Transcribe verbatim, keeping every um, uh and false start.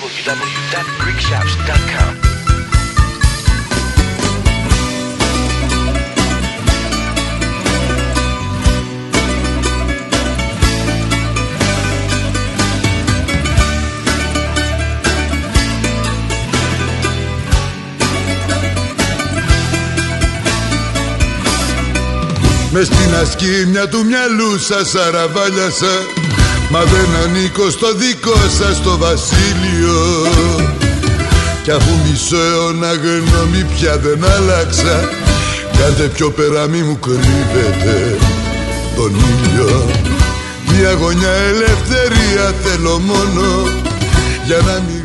w w dot greek shops dot com. Μες στην ασκήμια του μυαλού σας αραβάλιασα, μα δεν ανήκω στο δικό σας το βασίλειο. Κι αφού μισό αιώνα γνώμη πια δεν άλλαξα, κάντε πιο πέρα μη μου κρύβετε τον ήλιο. Μια γωνιά ελευθερία θέλω μόνο, για να μην